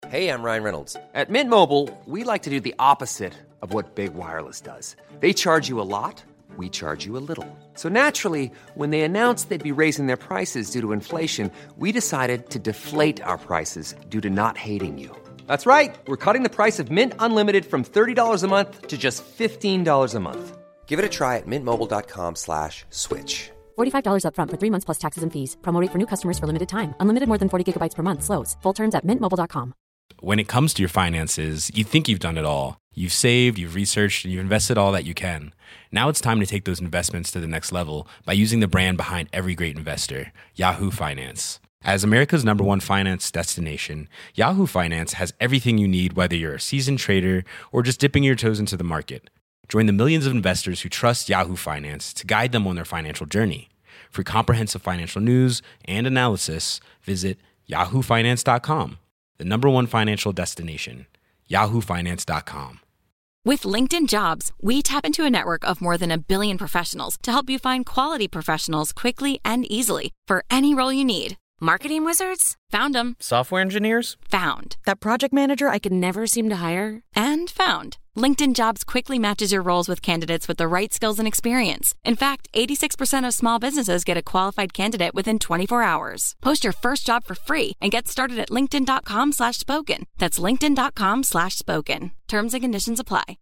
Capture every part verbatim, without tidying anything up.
Hey, I'm Ryan Reynolds. At Mint Mobile, we like to do the opposite of what Big Wireless does. They charge you a lot, we charge you a little. So naturally, when they announced they'd be raising their prices due to inflation, we decided to deflate our prices due to not hating you. That's right. We're cutting the price of Mint Unlimited from thirty dollars a month to just fifteen dollars a month. Give it a try at mintmobile.com slash switch. forty-five dollars up front for three months plus taxes and fees. Promo rate for new customers for limited time. Unlimited more than forty gigabytes per month slows. Full terms at mint mobile dot com. When it comes to your finances, you think you've done it all. You've saved, you've researched, and you've invested all that you can. Now it's time to take those investments to the next level by using the brand behind every great investor, Yahoo Finance. As America's number one finance destination, Yahoo Finance has everything you need, whether you're a seasoned trader or just dipping your toes into the market. Join the millions of investors who trust Yahoo Finance to guide them on their financial journey. For comprehensive financial news and analysis, visit yahoo finance dot com. The number one financial destination, yahoo finance dot com. With LinkedIn Jobs, we tap into a network of more than a billion professionals to help you find quality professionals quickly and easily for any role you need. Marketing wizards? Found them. Software engineers? Found. That project manager I could never seem to hire? And found. LinkedIn Jobs quickly matches your roles with candidates with the right skills and experience. In fact, eighty-six percent of small businesses get a qualified candidate within twenty-four hours. Post your first job for free and get started at linkedin.com slash spoken. That's linkedin.com slash spoken. Terms and conditions apply.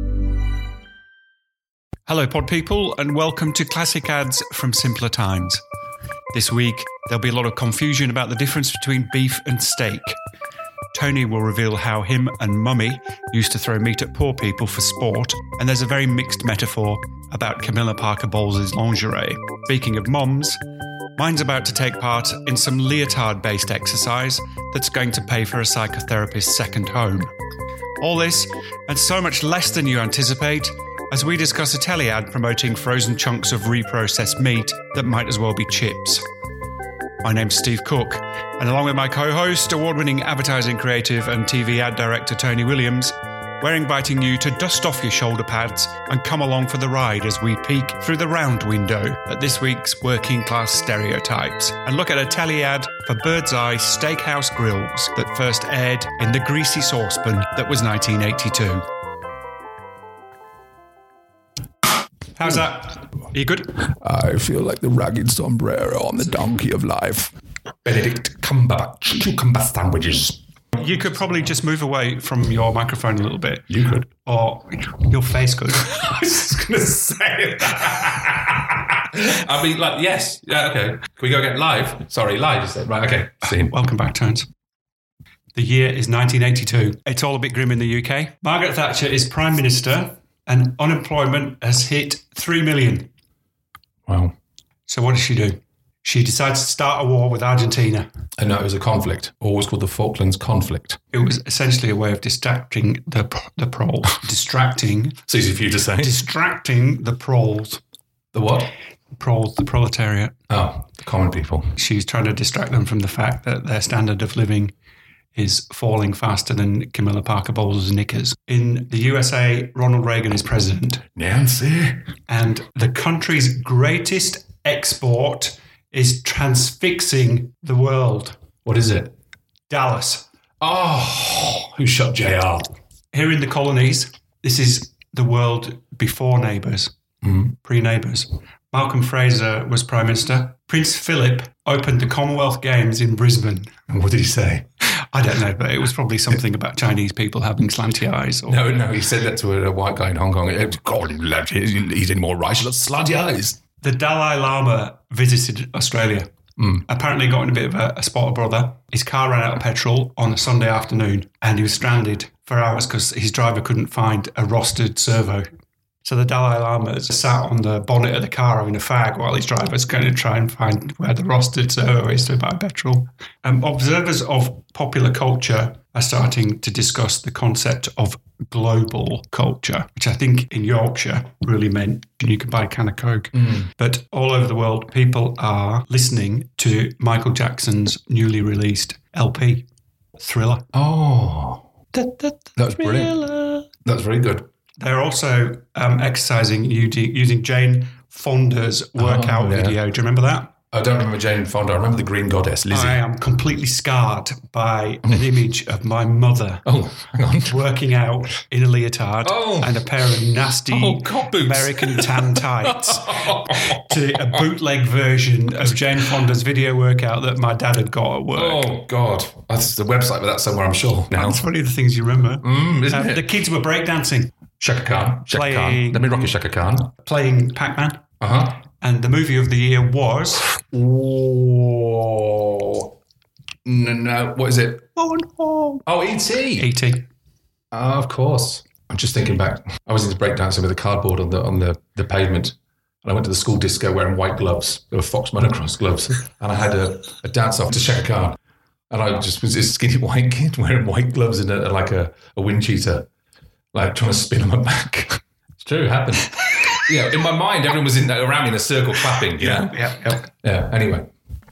Hello, pod people, and welcome to Classic Ads from Simpler Times. This week, there'll be a lot of confusion about the difference between beef and steak. Tony will reveal how him and Mummy used to throw meat at poor people for sport, and there's a very mixed metaphor about Camilla Parker Bowles' lingerie. Speaking of moms, mine's about to take part in some leotard-based exercise that's going to pay for a psychotherapist's second home. All this, and so much less than you anticipate, as we discuss a telly ad promoting frozen chunks of reprocessed meat that might as well be chips. My name's Steve Cook, and along with my co-host, award-winning advertising creative and T V ad director Tony Williams, we're inviting you to dust off your shoulder pads and come along for the ride as we peek through the round window at this week's working-class stereotypes and look at a telly ad for Bird's Eye Steakhouse Grills that first aired in the greasy saucepan that was nineteen eighty-two. How's that? Are you good? I feel like the ragged sombrero on the donkey of life. Benedict Cumberbatch cucumber sandwiches. You could probably just move away from your microphone a little bit. You could. Or your face could. I was just going to say that. I mean, like, yes. Yeah, okay. Can we go get live? Sorry, live, you said. Right, okay. Scene. Welcome back, Tones. The year is nineteen eighty-two. It's all a bit grim in the U K. Margaret Thatcher is Prime Minister and unemployment has hit three million. Wow. So what does she do? She decides to start a war with Argentina. And no, it was a conflict, always called the Falklands Conflict. It was essentially a way of distracting the the proles. distracting. It's easy for you to say. Distracting the proles. The what? Proles, the proletariat. Oh, the common people. She's trying to distract them from the fact that their standard of living is falling faster than Camilla Parker Bowles' knickers. In the U S A, Ronald Reagan is president. Nancy. And the country's greatest export is transfixing the world. What is it? Dallas. Oh, who shot J R? Here in the colonies, this is the world before Neighbours, mm. pre-Neighbours. Malcolm Fraser was Prime Minister. Prince Philip opened the Commonwealth Games in Brisbane. And what did he say? I don't know, but it was probably something about Chinese people having slanty eyes. Or... No, no, he said that to a, a white guy in Hong Kong. God, he's any more right. He's got slanty eyes. The Dalai Lama visited Australia. Mm. Apparently got in a bit of a, a spot of brother. His car ran out of petrol on a Sunday afternoon and he was stranded for hours because his driver couldn't find a rostered servo. So the Dalai Lama sat on the bonnet of the car having a fag while his driver's going to try and find where the rostered servo is to buy petrol. Um, observers of popular culture are starting to discuss the concept of global culture, which I think in Yorkshire really meant you can buy a can of Coke. Mm. But all over the world, people are listening to Michael Jackson's newly released L P, Thriller. Oh, da, da, da, that's brilliant. That's very good. They're also um, exercising using Jane Fonda's workout oh, yeah. video. Do you remember that? I don't remember Jane Fonda. I remember the Green Goddess, Lizzie. I am completely scarred by an image of my mother Oh, hang on. working out in a leotard Oh. and a pair of nasty Oh, cop boots. American tan tights to a bootleg version of Jane Fonda's video workout that my dad had got at work. Oh, God. That's the website for that somewhere, I'm sure. Now. That's one of the things you remember. Mm, isn't Uh, it? the kids were breakdancing, Shaka Khan. Shaka Khan. Playing- Let me rock you, Shaka Khan. playing Pac-Man. Uh-huh. And the movie of the year was... Oh. No, no. What is it? Oh, no. Oh, E T E T Oh, of course. I'm just thinking back. I was into breakdancing with a cardboard on the on the, the pavement. And I went to the school disco wearing white gloves. They were Fox monocross gloves. And I had a, a dance off to Shaka Khan. And I just was this skinny white kid wearing white gloves and a, like a, a wind cheater, like trying to spin on my back. It's true, it happened. Yeah, in my mind, everyone was in, around me in a circle clapping. You know? Yeah, yeah. Yeah, anyway.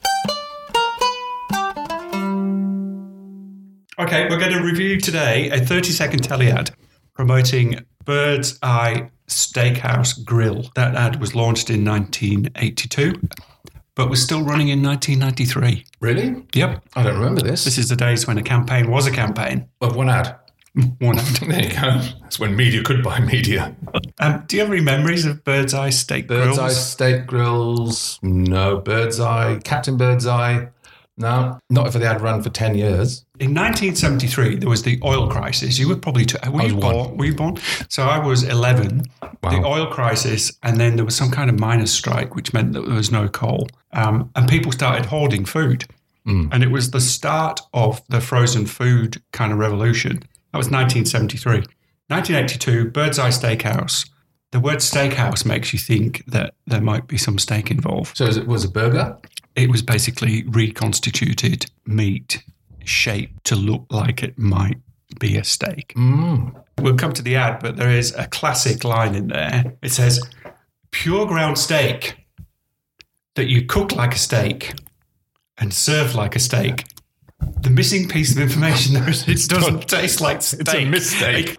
Okay, we're going to review today a thirty-second telly ad promoting Bird's Eye Steakhouse Grill. That ad was launched in nineteen eighty-two, but was still running in nineteen ninety-three. Really? Yep. I don't remember this. This is the days when a campaign was a campaign. Of one ad. One ad. There you go. That's when media could buy media. Um, do you have any memories of Bird's Eye Steak Bird's Grills? Eye Steak Grills. No. Bird's Eye. Captain Bird's Eye. No. Not if they had run for ten years. In nineteen seventy-three, there was the oil crisis. You were probably two. Were, I you was one. born? were you born? So I was eleven. Wow. The oil crisis, and then there was some kind of miners' strike, which meant that there was no coal. Um, and people started hoarding food. Mm. And it was the start of the frozen food kind of revolution. That was nineteen seventy-three. nineteen eighty-two, Bird's Eye Steakhouse. The word steakhouse makes you think that there might be some steak involved. So it was a burger? It was basically reconstituted meat shaped to look like it might be a steak. Mm. We'll come to the ad, but there is a classic line in there. It says, pure ground steak that you cook like a steak and serve like a steak. The missing piece of information there is it doesn't taste like steak. It's a mistake.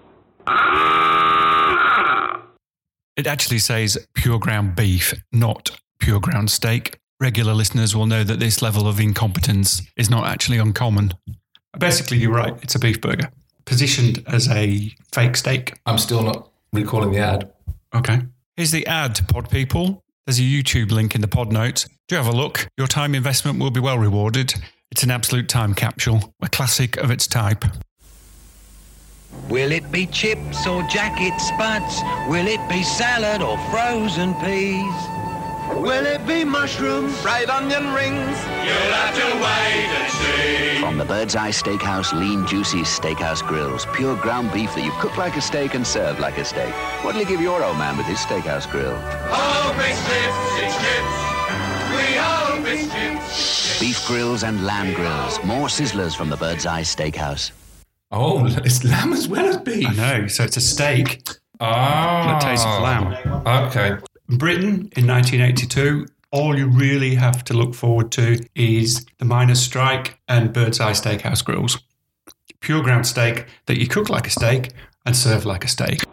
It actually says pure ground beef, not pure ground steak. Regular listeners will know that this level of incompetence is not actually uncommon. Basically, you're right. It's a beef burger positioned as a fake steak. I'm still not recalling the ad. Okay. Here's the ad, pod people. There's a YouTube link in the pod notes. Do have a look. Your time investment will be well rewarded. It's an absolute time capsule, a classic of its type. Will it be chips or jacket spuds? Will it be salad or frozen peas? Will it be mushroom, fried onion rings? You'll have to wait and see. From the Bird's Eye Steakhouse Lean Juicy Steakhouse Grills, pure ground beef that you cook like a steak and serve like a steak. What'll you give your old man with his steakhouse grill? Hope it's chips, it's chips. We hope it's chips. Beef grills and lamb grills, more sizzlers from the Bird's Eye Steakhouse. Oh, it's lamb as well as beef. I know. So it's a steak Ah. that tastes of lamb. Okay. In Britain, in nineteen eighty-two, all you really have to look forward to is the miners' strike and Bird's Eye Steakhouse Grills. Pure ground steak that you cook like a steak and serve like a steak.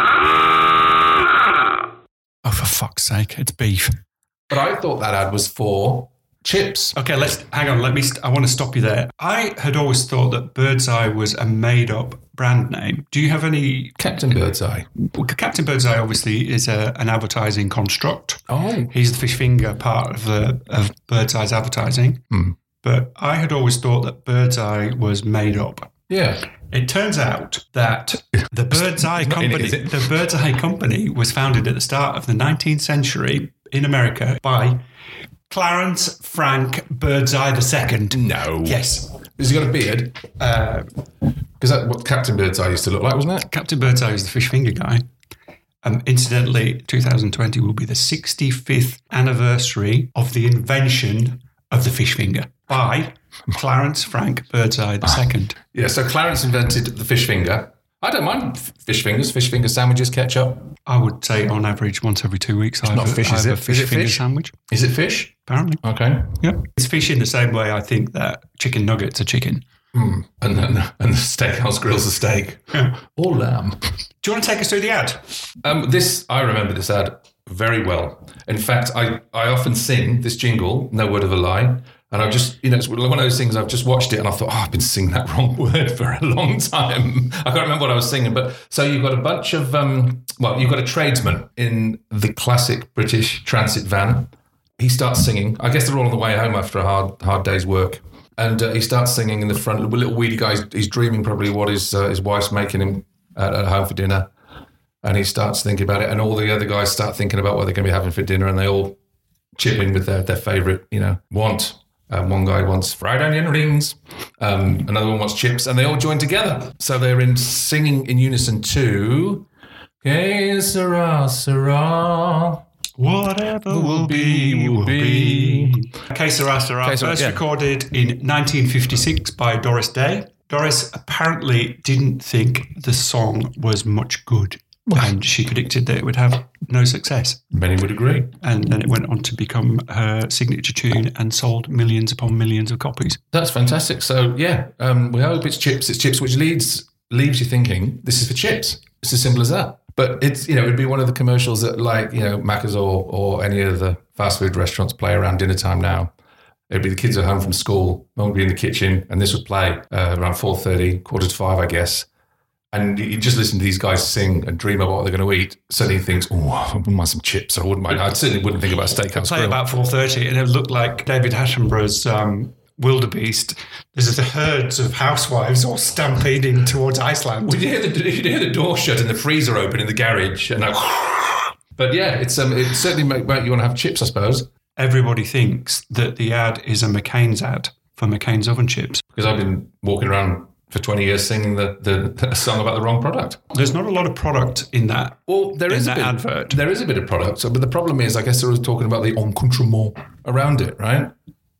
Oh, for fuck's sake, it's beef. But I thought that ad was for chips. Okay, let's hang on. Let me. St- I want to stop you there. I had always thought that Bird's Eye was a made-up brand name. Do you have any? Captain Bird's Eye. Well, Captain Bird's Eye obviously is a, an advertising construct. Oh. He's the fish finger part of the of Bird's Eye's advertising. Hmm. But I had always thought that Bird's Eye was made up. Yeah. It turns out that the Bird's Eye not in it, Company, is it? the Bird's Eye Company was founded at the start of the nineteenth century in America by Clarence Frank Bird's Eye the Second. No. Yes. Has he got a beard? Uh, Because that's what Captain Bird's Eye used to look like, wasn't it? Captain Bird's Eye is the fish finger guy. Um, incidentally, two thousand twenty will be the sixty-fifth anniversary of the invention of the fish finger by Clarence Frank Bird's Eye the Second. Yeah, so Clarence invented the fish finger. I don't mind f- fish fingers, fish finger sandwiches, ketchup. I would say on average once every two weeks I have, not a, fish, I is have it? a fish Is it finger fish? sandwich. Is it fish? Apparently. Okay. Yep. It's fish in the same way I think that chicken nuggets are chicken. Mm. And then and the steakhouse grills a steak. Yeah. Or lamb. Do you want to take us through the ad? Um, this, I remember this ad very well. In fact, I, I often sing this jingle, No Word of a Lie. And I just, you know, it's one of those things, I've just watched it and I thought, oh, I've been singing that wrong word for a long time. I can't remember what I was singing. But so you've got a bunch of, um, well, you've got a tradesman in the classic British transit van. He starts singing. I guess they're all on the way home after a hard hard day's work. And uh, he starts singing in the front. The little weedy guy, he's, he's dreaming probably what his, uh, his wife's making him at, at home for dinner. And he starts thinking about it. And all the other guys start thinking about what they're going to be having for dinner. And they all chip in with their, their favourite, you know, want. Um, one guy wants fried onion rings. Um, another one wants chips. And they all join together. So they're in singing in unison to... Que sera, sera... Whatever will be, will be. Que sera, sera. Que sera, First yeah. recorded in nineteen fifty-six by Doris Day. Doris apparently didn't think the song was much good. And she predicted that it would have no success. Many would agree. And then it went on to become her signature tune and sold millions upon millions of copies. That's fantastic. So, yeah, um, we hope it's chips. It's chips, which leads leaves you thinking, this is for chips. It's as simple as that. But it's, you know, it'd be one of the commercials that, like, you know, Macca's or, or any of the fast food restaurants play around dinner time now. It'd be the kids at home from school, mum would be in the kitchen, and this would play uh, around four thirty, quarter to five, I guess. And you just listen to these guys sing and dream about what they're going to eat. Suddenly thinks, oh, I wouldn't mind some chips. I wouldn't mind. I certainly wouldn't think about steakhouse Play grill. about four thirty, and it looked like David Attenborough's um, Wildebeest. There's the herds of housewives all stampeding towards Iceland. Well, you hear the you hear the door shut and the freezer open in the garage, and like, but yeah, it's um, it certainly make, make you want to have chips, I suppose. Everybody thinks that the ad is a McCain's ad for McCain's oven chips. Because I've been walking around for twenty years singing the, the, the song about the wrong product. There's not a lot of product in that. Well, there in is that a bit, advert. There is a bit of product, so, but the problem is, I guess they were talking about the accoutrement around it, right?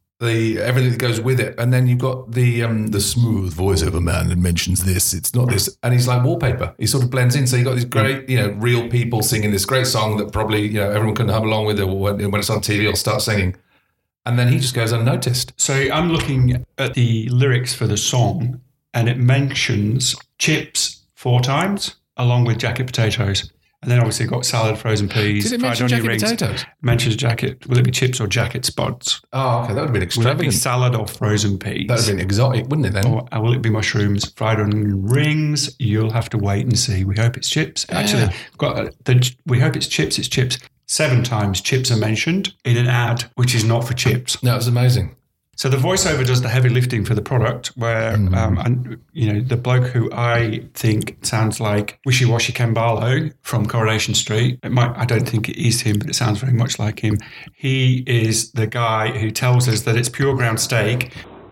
The everything that goes with it, and then you've got the um, the smooth voiceover man that mentions this. It's not this, and he's like wallpaper. He sort of blends in. So you have got these great, you know, real people singing this great song that probably, you know, everyone can hum along with it when, when it's on T V or start singing, and then he just goes unnoticed. So I'm looking at the lyrics for the song, and it mentions chips four times, along with jacket potatoes. And then obviously got salad, frozen peas, Did it fried mention onion jacket rings. potatoes? Mentions jacket. Will it be chips or jacket spuds? Oh, okay, that would have been Will it be extravagant. salad or frozen peas? That would have been exotic, wouldn't it then? Or uh, will it be mushrooms, fried onion rings? You'll have to wait and see. We hope it's chips. Yeah. Actually, we've got uh, the, we hope it's chips. It's chips. Seven times chips are mentioned in an ad, which is not for chips. No, it was amazing. So the voiceover does the heavy lifting for the product, where Mm. um, and you know the bloke who I think sounds like Wishy Washy Ken Barlow from Coronation Street. It might, I don't think it is him, but it sounds very much like him. He is the guy who tells us that it's pure ground steak.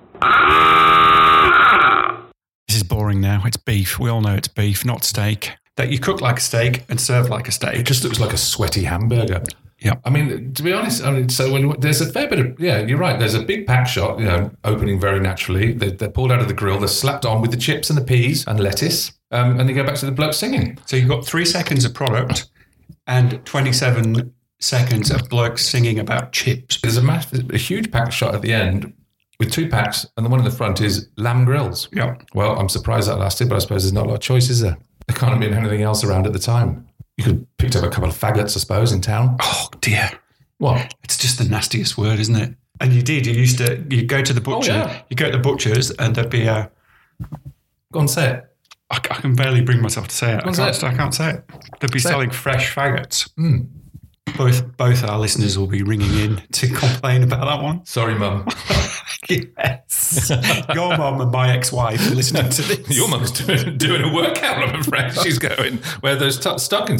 This is boring now. It's beef. We all know it's beef, not steak. That you cook like a steak and serve like a steak. It just looks like a sweaty hamburger. Yeah. I mean, to be honest, I mean, so when there's a fair bit of, yeah, you're right. There's a big pack shot, you know, opening very naturally. They're, they're pulled out of the grill. They're slapped on with the chips and the peas and lettuce. Um, and they go back to the bloke singing. So you've got three seconds of product and twenty-seven seconds of blokes singing about chips. There's a massive, a huge pack shot at the end with two packs. And the one in the front is lamb grills. Yeah. Well, I'm surprised that lasted, but I suppose there's not a lot of choice, is there? There can't have been anything else around at the time. You could have picked up a couple of faggots, I suppose, in town. Oh, dear. What? It's just the nastiest word, isn't it? And you did. You used to, you go to the butcher, Oh, yeah. you go to the butcher's and there'd be a, Go on, say it. I, I can barely bring myself to say it. I Go on, can't, say I can't say it. They'd be Say it. selling fresh faggots. Mm. Both both our listeners will be ringing in to complain about that one. Sorry, Mum. Yes. Your mum and my ex-wife are listening to this. Your mum's doing, doing a workout, I'm afraid. She's going, wear those t- stockings.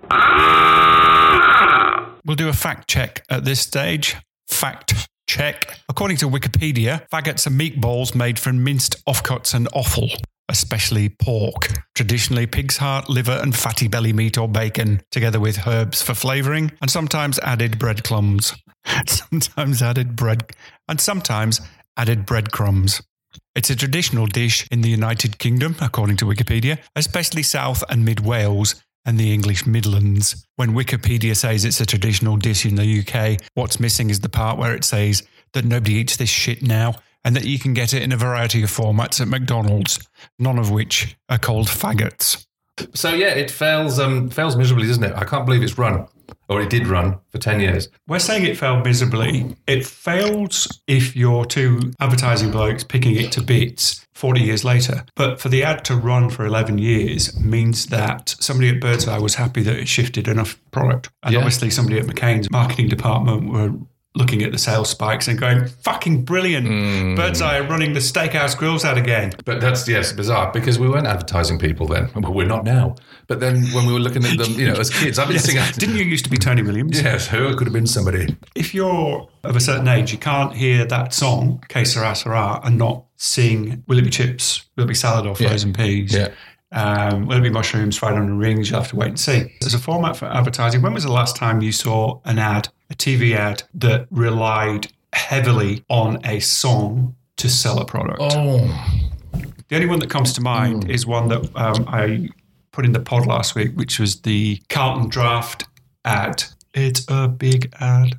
We'll do a fact check at this stage. Fact check. According to Wikipedia, faggots are meatballs made from minced offcuts and offal, especially pork. Traditionally, pig's heart, liver, and fatty belly meat or bacon, together with herbs for flavouring, and sometimes added breadcrumbs. Sometimes added bread, and sometimes added breadcrumbs. It's a traditional dish in the United Kingdom, according to Wikipedia, especially South and Mid Wales and the English Midlands. When Wikipedia says it's a traditional dish in the U K, what's missing is the part where it says that nobody eats this shit now and that you can get it in a variety of formats at McDonald's, none of which are called faggots. So, yeah, it fails um, fails miserably, doesn't it? I can't believe it's run. or it did run for ten years. We're saying it failed miserably. It fails if you're two advertising blokes picking it to bits forty years later. But for the ad to run for eleven years means that somebody at Birdseye was happy that it shifted enough product. And Yeah. obviously somebody at McCain's marketing department were looking at the sales spikes and going, fucking brilliant. Mm. Birdseye are running the Steakhouse Grills ad again. But that's, yes, bizarre, because we weren't advertising people then. Well, we're not now. But then when we were looking at them, you know, as kids, I've been Yes. singing. Didn't you used to be Tony Williams? Yes, who could have been somebody? If you're of a certain age, you can't hear that song, Que Sera Sera, and not sing Will It Be Chips, Will It Be Salad or Frozen Yeah. Peas? Yeah. Um, will it be mushrooms, fried onion rings? You'll have to wait and see. As a format for advertising, when was the last time you saw an ad, a T V ad, that relied heavily on a song to sell a product? Oh. The only one that comes to mind Mm. is one that um, I put in the pod last week, which was the Carlton Draft ad. It's a big ad,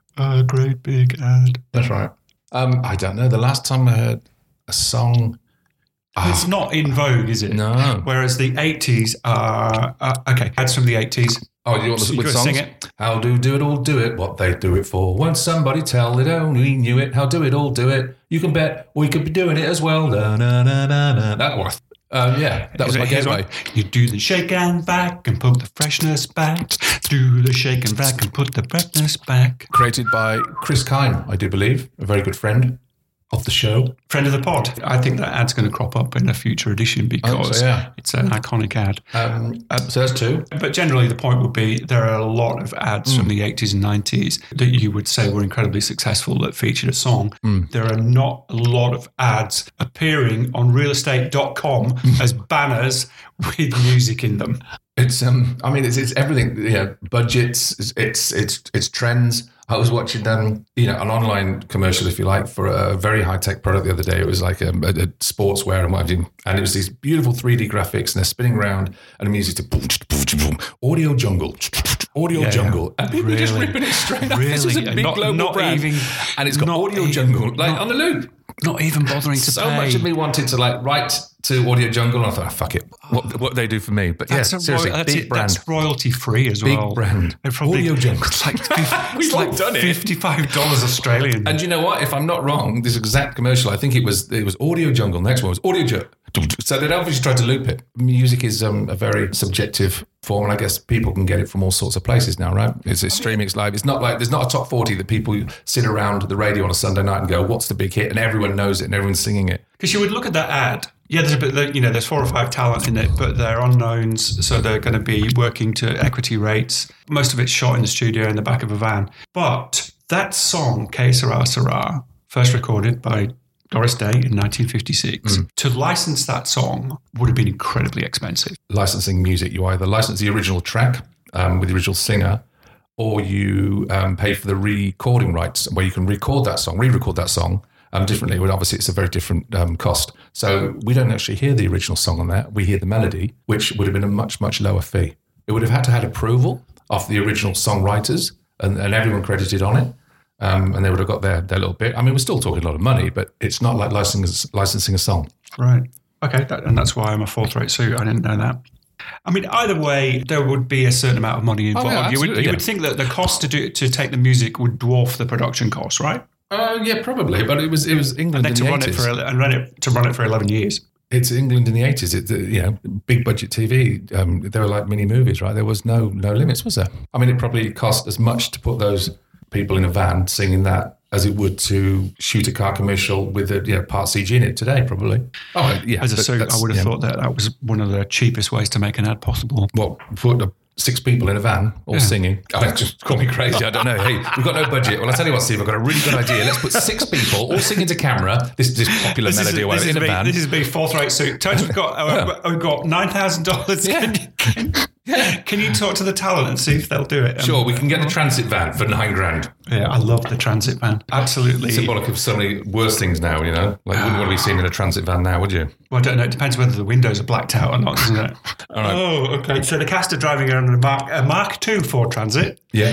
a great big ad. That's right. Um, I don't know. The last time I heard a song... It's not in vogue, is it? No. Whereas the eighties are... Uh, okay, ads from the eighties. Oh, you want So to you with gotta songs? sing it. How do do it all do it? What they do it for? Won't somebody tell it? Only knew it. How do it all do it? You can bet we could be doing it as well. Da, na, na, na, na. That was, um, yeah, that was my Here's gateway. one. You do the shake and vac and put the freshness back. Do the shake and vac and put the freshness back. Created by Chris Kine, I do believe, a very good friend of the show. Friend of the pod. I think that ad's going to crop up in a future edition because so, yeah. it's an iconic ad. Um, so that's two. But generally, the point would be there are a lot of ads from the eighties and nineties that you would say were incredibly successful that featured a song. There are not a lot of ads appearing on real estate dot com as banners with music in them. It's um, I mean, it's it's everything. You know, budgets. It's it's it's, it's trends. I was watching um, you know, an online commercial, if you like, for a very high tech product the other day. It was like a, a, a sportswear and what have you, and it was these beautiful three D graphics, and they're spinning around, and the music to boom, boom, boom, audio jungle, audio Yeah, jungle, yeah. and people are just Really? ripping it straight up. This was a Really? big Not- global not brand, even- and it's got not audio even- jungle like not- on the loop. Not even bothering to So pay. much of me wanted to like write to Audio Jungle, and I thought, oh, fuck it, what what they do for me. But That's yeah, a seriously, roy- that's, big it, brand. that's royalty free as Big well. brand. They're probably- Audio Jungle. It's like, fif- We've it's all like done it. fifty-five dollars Australian. And you know what? If I'm not wrong, this exact commercial, I think it was it was Audio Jungle. Next one was Audio Jungle. So they'd obviously tried to loop it. Music is um, a very subjective form, and I guess people can get it from all sorts of places now, right? It's, it's streaming, it's live. It's not like there's not a top forty that people sit around the radio on a Sunday night and go, "What's the big hit?" And everyone knows it and everyone's singing it. Because you would look at that ad. Yeah, there's a bit, you know, there's four or five talent in it, but they're unknowns, so they're going to be working to equity rates. Most of it's shot in the studio in the back of a van. But that song, Que Sera Sera, first recorded by Doris Day in nineteen fifty-six, mm. to license that song would have been incredibly expensive. Licensing music, you either license the original track um, with the original singer, or you um, pay for the recording rights, where you can record that song, re-record that song um, differently. Well, obviously, it's a very different um, cost. So we don't actually hear the original song on that. We hear the melody, which would have been a much, much lower fee. It would have had to have approval of the original songwriters and, and everyone credited on it. Um, and they would have got their, their little bit. I mean, we're still talking a lot of money, but it's not like licensing, licensing a song. Right. Okay. That, and that's why I'm a fourth rate suit. I didn't know that. I mean, either way, there would be a certain amount of money involved. Oh, yeah, you would, you yeah. would think that the cost to do to take the music would dwarf the production costs, right? Uh, yeah, probably. But it was it was England And then in to the run eighties. it for and run it to run it for eleven years. It's England in the eighties. It, you know, big budget T V. Um, they were like mini movies, right? There was no no limits, was there? I mean, it probably cost as much to put those people in a van singing that as it would to shoot a car commercial with a you know, part C G in it today, probably. Oh, yeah. As a but suit, that's- I would have yeah. thought that that was one of the cheapest ways to make an ad possible. What, put uh, six people in a van all Yeah. singing? Oh, just call me crazy. I don't know. Hey, we've got no budget. Well, I'll tell you what, Steve, I've got a really good idea. Let's put six people all singing to camera, this, this popular This is, melody or this, whatever, is in a me, van. this is me, fourth rate suit. Tony, we've got, uh, we've got nine thousand dollars. Yeah. Can, can, can you talk to the talent and see if they'll do it? Um, Sure, we can get the transit van for nine grand. Yeah, I love the transit van. Absolutely. Symbolic of so many worse things now, you know? Like, you wouldn't want to be seen in a transit van now, would you? Well, I don't know. It depends whether the windows are blacked out or not, doesn't it? All right. Oh, okay. So the cast are driving around in a Mark, a Mark two Ford Transit. Yeah.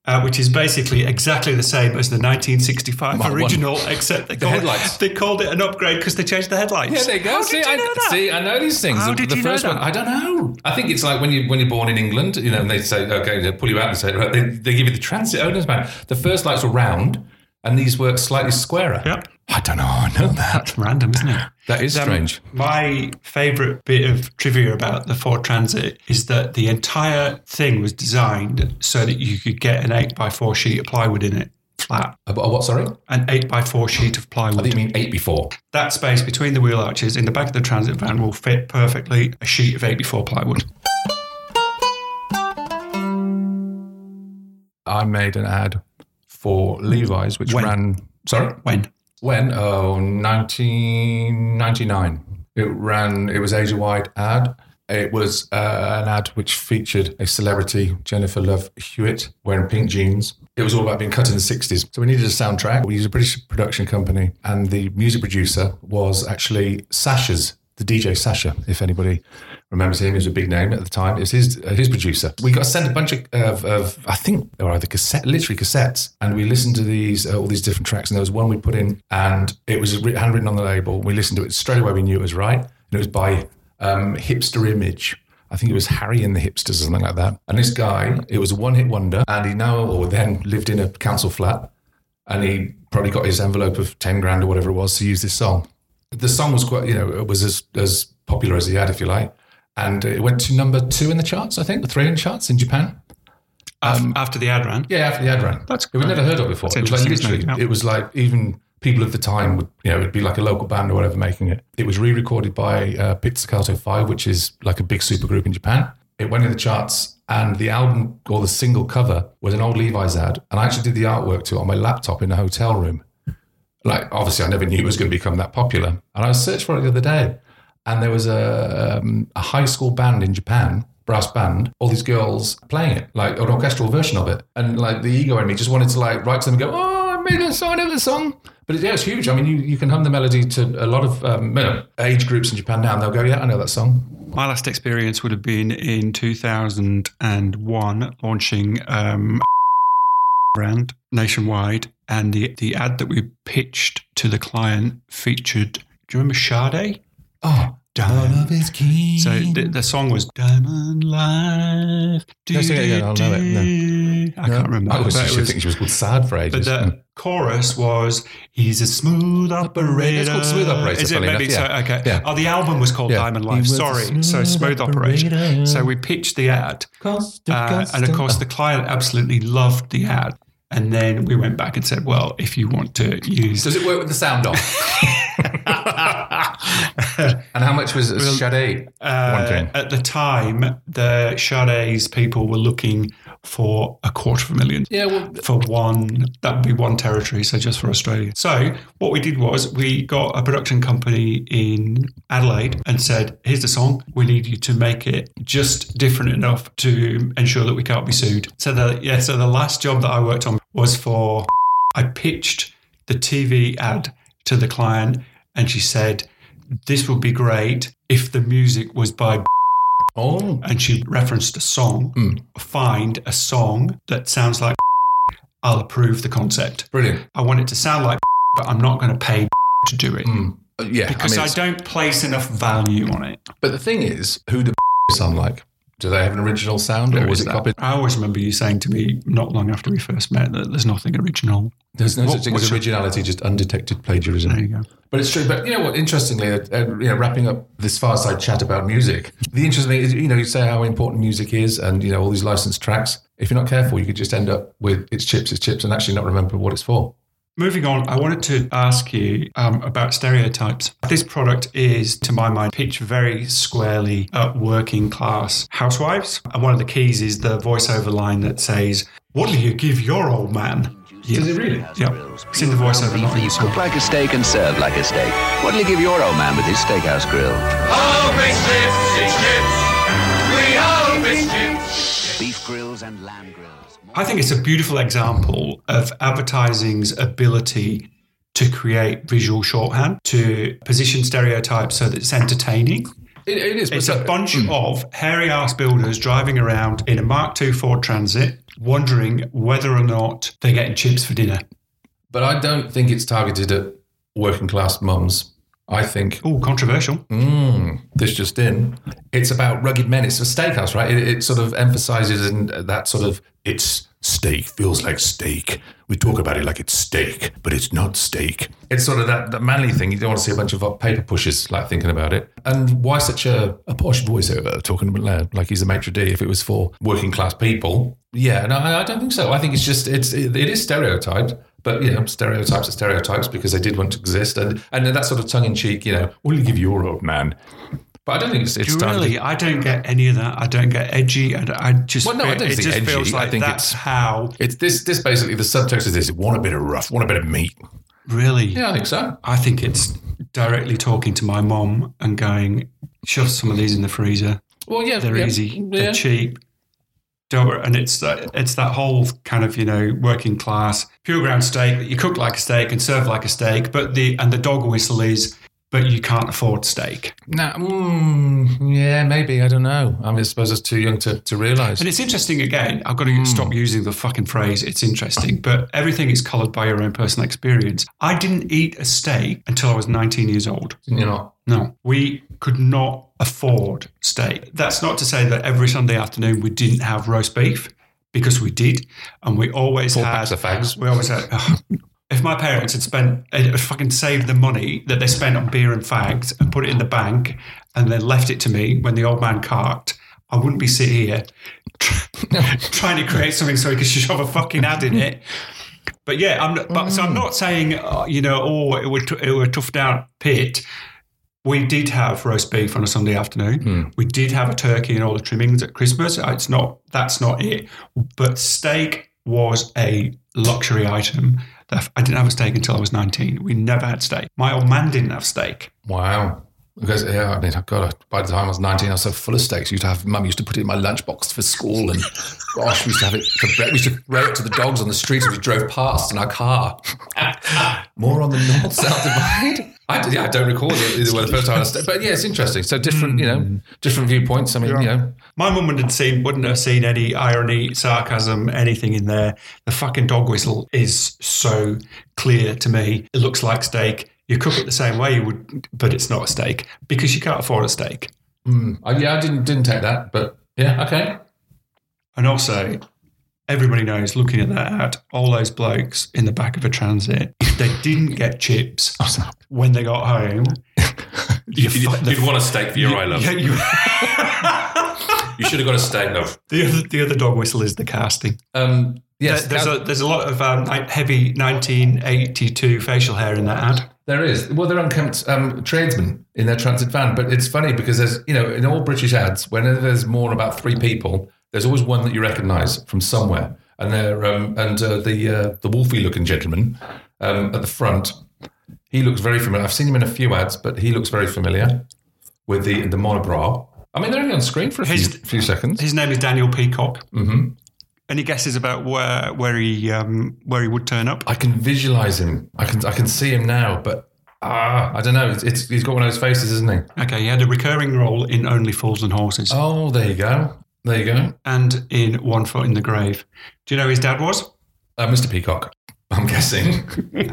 Uh, which is basically exactly the same as the nineteen sixty-five My original, one. except they The called, headlights. they called it an upgrade because they changed the headlights. Yeah, there you go. How see, did you I, know that? see, I know these things. How the did the you know first that? one, I don't know. I think it's like when you when you're born in England, you know, and they say, okay, they pull you out and say, right, they, they give you the transit owners man. The first lights were round, and these were slightly squarer. Yep. I don't know. I know that. That's random, isn't it? That is Um, strange. My favourite bit of trivia about the Ford Transit is that the entire thing was designed so that you could get an eight by four sheet of plywood in it, flat. Uh, what? Sorry. An eight by four sheet of I plywood. think you mean eight before. That space between the wheel arches in the back of the transit van will fit perfectly a sheet of eight by four plywood. I made an ad for Levi's, which When? ran. Sorry. When? When? Oh, nineteen ninety-nine. It ran, it was Asia-wide ad. It was uh, an ad which featured a celebrity, Jennifer Love Hewitt, wearing pink jeans. It was all about being cut in the sixties. So we needed a soundtrack. We used a British production company, and the music producer was actually Sasha's, the D J Sasha, if anybody remembers him. He was a big name at the time. It was his, uh, his producer. We got sent a bunch of, of, of, I think they were either cassette, literally cassettes, and we listened to these, uh, all these different tracks, and there was one we put in, and it was handwritten on the label. We listened to it straight away. We knew it was right. And it was by um, Hipster Image. I think it was Harry and the Hipsters or something like that. And this guy, it was a one-hit wonder, and he now or then lived in a council flat, and he probably got his envelope of ten grand or whatever it was to use this song. The song was quite, you know, it was as, as popular as he had, if you like. And it went to number two in the charts, I think, the three in the charts in Japan. Um, after the ad ran? Yeah, after the ad ran. That's it was never heard of before. That's It was like interesting, literally, isn't it? it was like even people of the time would, you know, it'd be like a local band or whatever making it. It was re-recorded by uh, Pizzicato Five, which is like a big supergroup in Japan. It went in the charts, and the album or the single cover was an old Levi's ad. And I actually did the artwork to it on my laptop in a hotel room. Like, obviously, I never knew it was going to become that popular. And I searched for it the other day, and there was a, um, a high school band in Japan, brass band, all these girls playing it, like an orchestral version of it. And like the ego in me just wanted to like write to them and go, oh, I made a song, I know the song. But it, yeah, it's huge. I mean, you, you can hum the melody to a lot of um, you know, age groups in Japan now, and they'll go, yeah, I know that song. My last experience would have been in two thousand one, launching um, brand nationwide, and the, the ad that we pitched to the client featured, do you remember Sade? Oh, Diamond. So the, the song was Diamond Life. No, sing it again, I'll know it. No. I can't remember. I was but just it was- thinking she was called Sad for But ages. the chorus was, he's a smooth operator. It's called Smooth Operator, Is it funny maybe? enough, So, yeah. okay. Yeah. Oh, the album was called Yeah. Diamond He Life. was a Sorry. smooth So Smooth Operator. operator. So we pitched the ad. Costa, Uh, Costa. and of course, the client absolutely loved the ad. And then we went back and said, well, if you want to use... Does it work with the sound off? And how much was Sade Uh, wanting? at the time, the Sade's people were looking for a quarter of a million. Yeah, well, For one, that would be one territory, so just for Australia. So what we did was we got a production company in Adelaide and said, here's the song. We need you to make it just different enough to ensure that we can't be sued. So the, yeah, so the last job that I worked on was for, I pitched the T V ad to the client, and she said, this would be great if the music was by oh, and she referenced a song. Mm. Find a song that sounds like I'll approve the concept. brilliant. I want it to sound like but I'm not going to pay to do it. Mm. Uh, yeah, Because I, I, mean, it's- don't place enough value on it. But the thing is, who do sound like? Do they have an original sound, or There was is it that. copied? I always remember you saying to me not long after we first met that there's nothing original. There's no What- such thing as what's your- originality, just undetected plagiarism. There you go. But it's true. But you know what? Interestingly, uh, uh, you know, wrapping up this fireside chat about music, the interesting thing is, you know, you say how important music is, and you know, all these licensed tracks. If you're not careful, you could just end up with it's chips, it's chips, and actually not remember what it's for. Moving on, I wanted to ask you um, about stereotypes. This product is, to my mind, pitched very squarely at working class housewives. And one of the keys is the voiceover line that says, "What'll you give your old man?" Yeah. Is it really? Yeah. It's in the voiceover Beef that line. you So- cook like a steak and serve like a steak. What'll you give your old man with his steakhouse grill? Oh, it's chips, it's chips. We hope it's chips. Beef grills and lamb grills. I think it's a beautiful example of advertising's ability to create visual shorthand, to position stereotypes so that it's entertaining. It, it is. It's but a bunch of hairy ass builders driving around in a Mark two Ford Transit wondering whether or not they're getting chips for dinner. But I don't think it's targeted at working class mums. I think... Oh, controversial. Mm, this just in. It's about rugged men. It's a steakhouse, right? It, it sort of emphasizes in that sort of, it's steak, feels like steak. We talk about it like it's steak, but it's not steak. It's sort of that, that manly thing. You don't want to see a bunch of paper pushers like thinking about it. And why such a, a posh voiceover talking about like he's a maitre d' if it was for working class people? Yeah, no, I, I don't think so. I think it's just, it's it, it is stereotyped. But, you know, stereotypes are stereotypes because they did want to exist. And and that sort of tongue-in-cheek, you know, what will you give your old man? But I don't think it's... it's really? To... I don't get any of that. I don't get edgy. I, I just... Well, no, feel, I don't it think just edgy. feels like I think that's it's, how... It's this, this basically, the subtext is this, want a bit of rough, want a bit of meat. Really? Yeah, I think so. I think it's directly talking to my mom and going, shove some of these in the freezer. Well, yeah. They're yeah, easy. Yeah. They're cheap. Don't, and it's uh, it's that whole kind of, you know, working class pure ground steak that you cook like a steak and serve like a steak, but the and the dog whistle is, but you can't afford steak. No, mm, yeah, maybe, I don't know. I mean, I suppose it's too young to, to realise. And it's interesting, again, I've got to mm. stop using the fucking phrase, it's interesting, but everything is coloured by your own personal experience. I didn't eat a steak until I was nineteen years old. Didn't you not? No, we could not afford steak. That's not to say that every Sunday afternoon we didn't have roast beef, because we did, and we always Four had. packs of fags. We always had. Oh, if my parents had spent, had fucking saved the money that they spent on beer and fags and put it in the bank, and then left it to me when the old man carked, I wouldn't be sitting here trying to create something so he could shove a fucking ad in it. But yeah, I'm. Not, but so I'm not saying, uh, you know, oh, it would it would tough down pit. We did have roast beef on a Sunday afternoon. Mm. We did have a turkey and all the trimmings at Christmas. It's not, that's not it. But steak was a luxury item. I didn't have a steak until I was nineteen. We never had steak. My old man didn't have steak. Wow. Because, yeah, I mean, God, by the time I was nineteen, I was so full of steaks. Used to have, Mum used to put it in my lunchbox for school, and gosh, we used to have it for breakfast. We used to throw it to the dogs on the street as we drove past in our car. More on the north-south divide. I, yeah, I don't recall it either way the first time I was, but yeah, it's interesting. So different, you know, different viewpoints. I mean, yeah. you know. My mum wouldn't have seen, wouldn't have seen any irony, sarcasm, anything in there. The fucking dog whistle is so clear to me. It looks like steak. You cook it the same way you would, but it's not a steak because you can't afford a steak. Mm. Uh, yeah, I didn't didn't take that, but yeah, okay. And also, everybody knows, looking at that ad, all those blokes in the back of a transit, if they didn't get chips when they got home, you, you'd, you'd want a steak for your you, I love. Yeah, you, you should have got a steak, love. The other, the other dog whistle is the casting. Um, yes, there, there's, a, there's a lot of um, heavy nineteen eighty-two facial hair in that ad. There is. Well, they're unkempt um, tradesmen in their transit van. But it's funny because there's, you know, in all British ads, whenever there's more than about three people, there's always one that you recognise from somewhere. And they're um, and uh, the uh, the wolfy-looking gentleman um, at the front, he looks very familiar. I've seen him in a few ads, but he looks very familiar with the the monobrow. I mean, they're only on screen for a his, few, few seconds. His name is Daniel Peacock. Mm-hmm. Any guesses about where where he um, where he would turn up? I can visualise him. I can I can see him now, but ah, I don't know. It's, it's he's got one of those faces, isn't he? Okay, he had a recurring role in Only Fools and Horses. Oh, there you go. There you go. And in One Foot in the Grave. Do you know who his dad was? Uh, Mister Peacock. I'm guessing.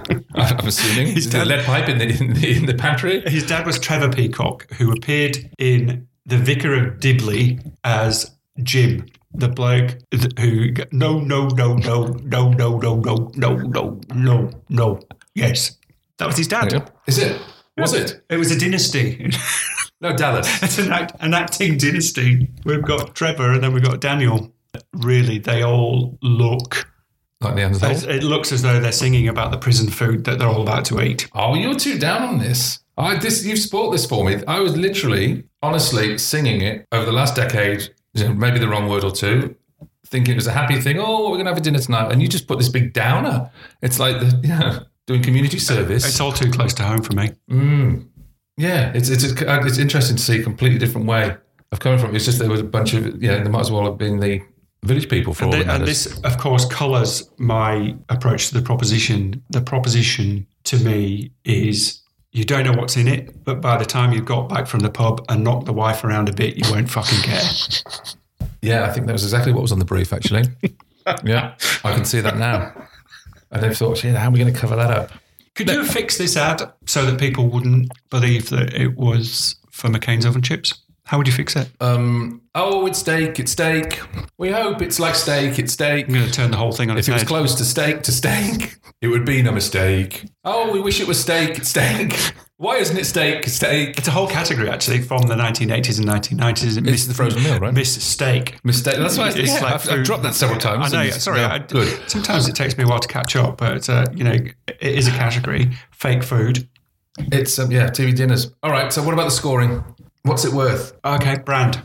I'm assuming. His dad, lead pipe in the, in the in the pantry. His dad was Trevor Peacock, who appeared in The Vicar of Dibley as Jim. The bloke who, no, no, no, no, no, no, no, no, no, no, no, no. Yes. That was his dad. Yeah. Is it? Was it? It was a dynasty. No, Dallas. It's an, act, an acting dynasty. We've got Trevor and then we've got Daniel. Really, they all look... Like the end of the It looks as though they're singing about the prison food that they're all about to eat. Oh, you're too down on this. I this You've spoiled this for me. I was literally, honestly, singing it over the last decade, you know, maybe the wrong word or two, thinking it was a happy thing. Oh, we're going to have a dinner tonight. And you just put this big downer. It's like, the, you know, doing community service. It's all too close to home for me. Mm. Yeah, it's, it's it's interesting to see a completely different way of coming from. It's just there was a bunch of, you know, there might as well have been the village people for and all the, that And this, of course, colours my approach to the proposition. The proposition to me is you don't know what's in it, but by the time you've got back from the pub and knocked the wife around a bit, you won't fucking care. Yeah, I think that was exactly what was on the brief, actually. Yeah, I can see that now. And they've thought, shit, how are we going to cover that up? Could you have fixed this ad so that people wouldn't believe that it was for McCain's Oven Chips? How would you fix it? Um, oh, it's steak, it's steak. We hope it's like steak, it's steak. I'm going to turn the whole thing on its If it was head. close to steak to steak, it would be no mistake. Oh, we wish it was steak, it's steak. Why isn't it steak, steak? It's a whole category, actually, from the nineteen eighties and nineteen nineties. It's the frozen meal, right? Miss Steak. Mistake. That's why I It's yeah, like I've, food. I've dropped that several times. I know. and- Sorry, no, I, good. Sometimes it takes me a while to catch up, but uh, you know, it is a category. Fake food. It's um, yeah, T V dinners. All right. So what about the scoring? What's it worth? Okay, brand.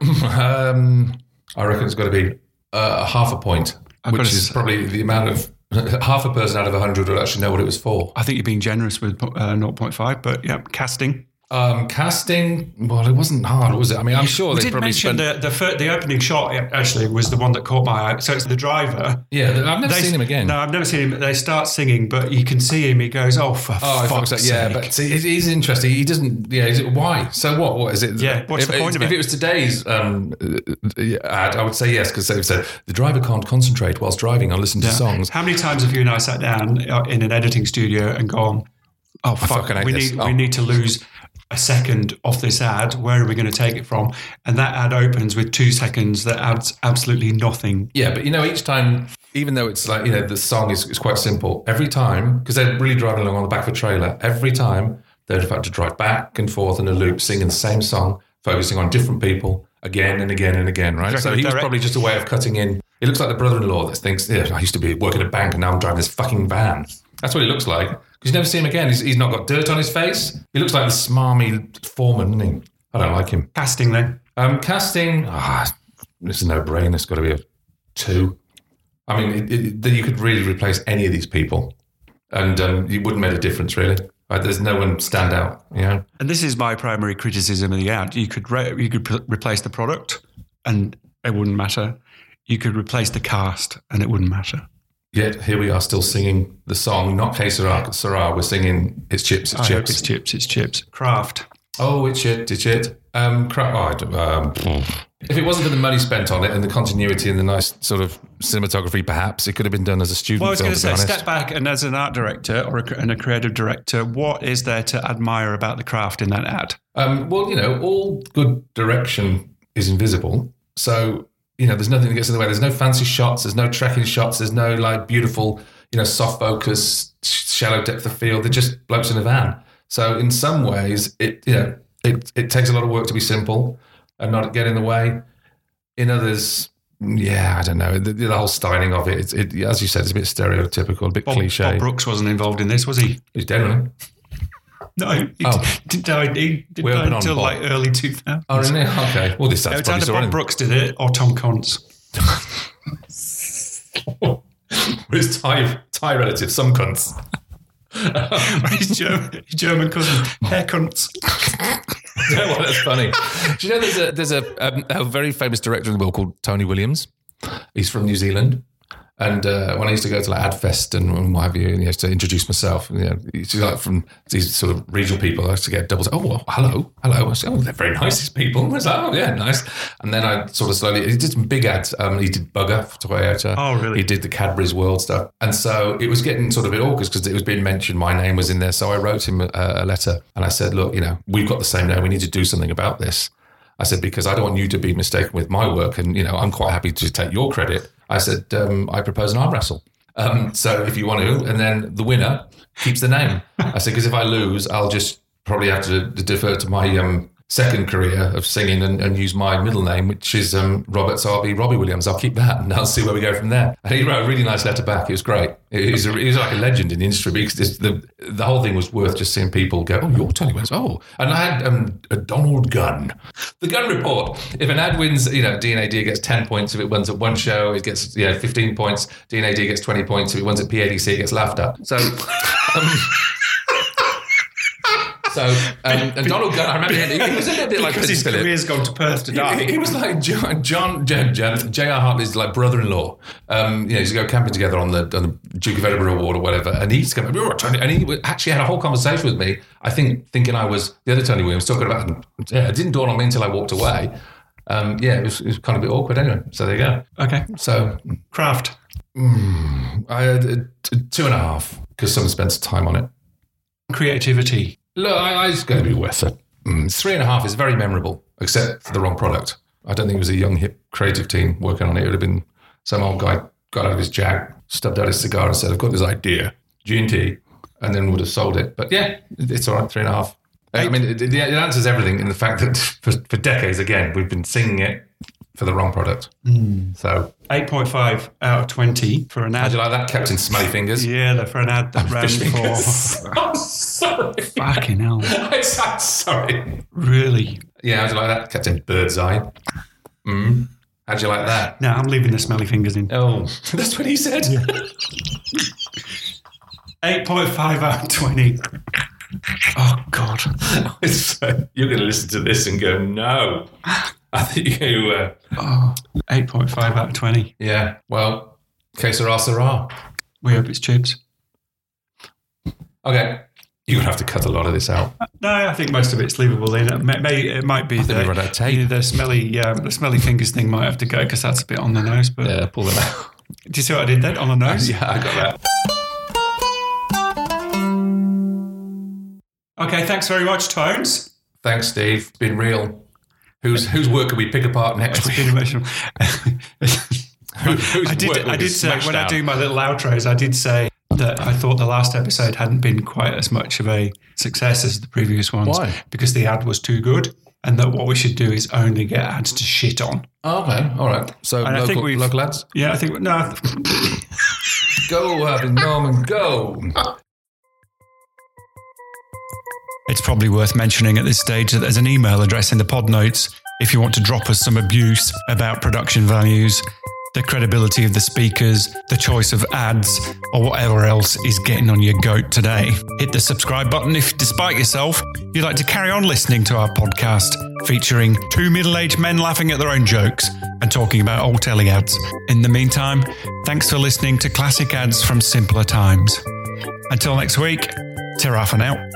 um, I reckon it's got to be uh, half a point, I've which got to is s- probably the amount of half a person out of a hundred would actually know what it was for. I think you're being generous with uh, zero point five, but yeah, casting. Um, casting, well, it wasn't hard, was it? I mean, I'm sure We they did probably mention spent. the the, fir- the opening shot actually was the one that caught my eye. So it's the driver. Yeah, I've never They- seen him again. No, I've never seen him. They start singing, but you can see him. He goes, "Oh, for Oh, I fuck's fuck's sake!" sake. Yeah, but see, he- he's interesting. He doesn't. Yeah, is it why? So what? What is it? Yeah, what's if, the point if, of if it? it was today's um, uh, ad, I would say yes because they said the driver can't concentrate whilst driving or listen to Yeah. songs. How many times have you and I sat down uh, in an editing studio and gone, "Oh fuck, fucking hate we this. need Oh. we need to lose a second off this ad. Where are we going to take it from?" And that ad opens with two seconds that adds absolutely nothing. Yeah, but you know, each time, even though it's like, you know, the song is, is quite simple, every time, because they're really driving along on the back of a trailer, every time they'd have had to drive back and forth in a loop, singing the same song, focusing on different people again and again and again, right? Do you So reckon he the was direct- probably just a way of cutting in. He looks like the brother-in-law that thinks, yeah, I used to be working at a bank and now I'm driving this fucking van. That's what he looks like. Because you never see him again. He's, he's not got dirt on his face. He looks like the smarmy foreman, doesn't he? I don't like him. Casting then. Um, casting, ah, it's a no-brainer. It's got to be a two. I mean, it, it, that you could really replace any of these people, and um, you wouldn't make a difference, really. Like, there's no one stand out, you know. And this is my primary criticism of the ad. You could re- you could p- replace the product, and it wouldn't matter. You could replace the cast, and it wouldn't matter. Yet here we are still singing the song, not Que Sera, Sera. We're singing It's Chips, It's I hope Chips. it's chips. It's chips. Craft. Oh, it's shit, it's shit. Um, crap. Oh, I don't- um, if it wasn't for the money spent on it and the continuity and the nice sort of cinematography, perhaps it could have been done as a student Well, I was film. going to to be say, honest. step back, and as an art director or a, and a creative director, what is there to admire about the craft in that ad? Um, well, you know, all good direction is invisible. So, you know, there's nothing that gets in the way. There's no fancy shots. There's no tracking shots. There's no like beautiful, you know, soft focus, sh- shallow depth of field. They're just blokes in a van. So in some ways, it, you know, it, it takes a lot of work to be simple and not get in the way. In others, yeah, I don't know. The, the whole styling of it, it, it, as you said, it's a bit stereotypical, a bit Bob, cliche. Bob Brooks wasn't involved in this, was he? He's dead, wasn't he? No, he Oh. didn't die. He didn't We're die open on until Bob. like early two thousands. Oh, isn't it? Okay. Well, this It sounds was probably either so Bob anyway. Brooks did it or Tom Cons. His Thai, Thai relative, some cunts. his, German, his German cousin, hair cunts. You know what? That's funny. Do you know there's a there's a, um, a very famous director in the world called Tony Williams? He's from New Zealand. And uh, when I used to go to like AdFest and, and what have you, and you have to introduce myself, you know, it's like from these sort of regional people, I used to get doubles. Oh, well, hello, hello. I said, oh, they're very nice, these people. I was like, oh, yeah, nice. And then I sort of slowly, he did some big ads. Um, he did Bugger for Toyota. Oh, really? He did the Cadbury's World stuff. And so it was getting sort of a bit awkward because it was being mentioned, my name was in there. So I wrote him a, a letter and I said, look, you know, we've got the same name. We need to do something about this. I said, because I don't want you to be mistaken with my work. And, you know, I'm quite happy to take your credit. I said, um, I propose an arm wrestle. Um, so if you want to, and then the winner keeps the name. I said, because if I lose, I'll just probably have to, to defer to my um, second career of singing and, and use my middle name, which is um, Robert. So I'll be Robbie Williams. I'll keep that and I'll see where we go from there. And he wrote a really nice letter back. It was great. He was, a, he was like a legend in the industry because this, the the whole thing was worth just seeing people go, oh, you're Tony Williams. Oh, and I had um, a Donald Gunn. The Gunn Report. If an ad wins, you know, D N A D gets ten points. If it wins at one show, it gets, you know, fifteen points. D N A D gets twenty points. If it wins at P A D C, it gets laughed at. So... Um, So, um, and Donald Gunn, I remember him, he was a little bit like Because Prince his Philip. career's gone to Perth to die. He, he was like John, John, John, John J R Hartley's like brother-in-law. Um, you know, he used to go camping together on the, on the Duke of Edinburgh Award or whatever. And he used to come, and he actually had a whole conversation with me. I think thinking I was the other Tony Williams talking about. Yeah, it didn't dawn on me until I walked away. Um, yeah, it was, it was kind of a bit awkward anyway. So there you go. Okay. So Craft. Mm, I had uh, t- two and a half because someone spent some time on it. Creativity. Look, I, I, it's going to be worth it. Mm, three and a half is very memorable, except for the wrong product. I don't think it was a young, hip, creative team working on it. It would have been some old guy got out of his jag, stubbed out his cigar and said, I've got this idea, G and T, and then would have sold it. But yeah, it's all right, three and a half. I mean, it, it answers everything in the fact that for, for decades, again, we've been singing it for the wrong product. Mm. So eight point five out of twenty for an ad. How'd you like that? Captain Smelly Fingers. Yeah, for an ad that ran for... I'm sorry. Fucking hell. I'm sorry. Really? Yeah, how'd you like that? Captain Birdseye. Mm. How'd you like that? No, I'm leaving the smelly fingers in. Oh, that's what he said. Yeah. eight point five out of twenty. Oh, God. You're going to listen to this and go, no. I think you... Uh, oh, eight point five out of twenty. Yeah, well, que sera, sera. We hope it's chips. Okay. You're going to have to cut a lot of this out. No, I think most of it's leavable in. It, may, may, it might be the, run out of tape. You know, the smelly um, the smelly fingers thing might have to go because that's a bit on the nose. But yeah, pull them out. Do you see what I did then? On the nose? Yeah, I got that. Okay, thanks very much, Tones. Thanks, Steve. Been real. Whose whose work can we pick apart next It's week? been emotional. Who, whose I did. work will I be did say smashed when down? I do my little outros, I did say that I thought the last episode hadn't been quite as much of a success as the previous ones. Why? Because the ad was too good, and that what we should do is only get ads to shit on. Oh, okay, all right. So And I local, think we've- local lads, Yeah, I think no. go up and Norman, go. It's probably worth mentioning at this stage that there's an email address in the pod notes if you want to drop us some abuse about production values, the credibility of the speakers, the choice of ads, or whatever else is getting on your goat today. Hit the subscribe button if, despite yourself, you'd like to carry on listening to our podcast featuring two middle-aged men laughing at their own jokes and talking about old telly ads. In the meantime, thanks for listening to Classic Ads from Simpler Times. Until next week, ta-ra for now.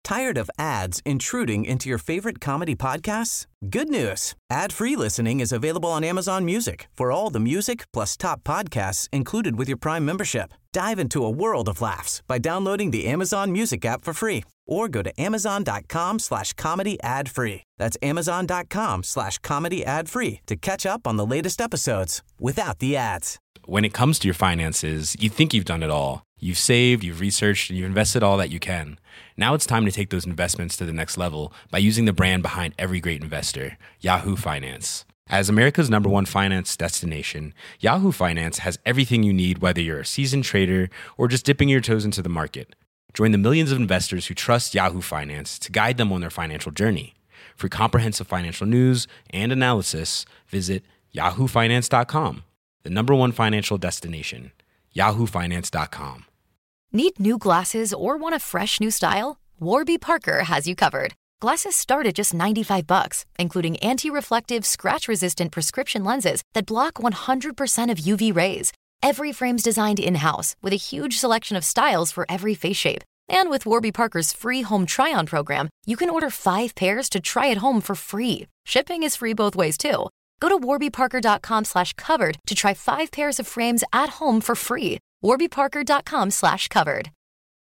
Tired of ads intruding into your favorite comedy podcasts? Good news. Ad-free listening is available on Amazon Music for all the music plus top podcasts included with your Prime membership. Dive into a world of laughs by downloading the Amazon Music app for free or go to amazon.com slash comedy ad free. That's amazon.com slash comedy ad free to catch up on the latest episodes without the ads. When it comes to your finances, you think you've done it all. You've saved, you've researched, and you've invested all that you can. Now it's time to take those investments to the next level by using the brand behind every great investor, Yahoo Finance. As America's number one finance destination, Yahoo Finance has everything you need, whether you're a seasoned trader or just dipping your toes into the market. Join the millions of investors who trust Yahoo Finance to guide them on their financial journey. For comprehensive financial news and analysis, visit yahoo finance dot com, the number one financial destination, yahoo finance dot com. Need new glasses or want a fresh new style? Warby Parker has you covered. Glasses start at just ninety-five bucks, including anti-reflective, scratch-resistant prescription lenses that block one hundred percent of U V rays. Every frame's designed in-house with a huge selection of styles for every face shape. And with Warby Parker's free home try-on program, you can order five pairs to try at home for free. Shipping is free both ways, too. Go to warbyparker.com slash covered to try five pairs of frames at home for free. warbyparker.com slash covered.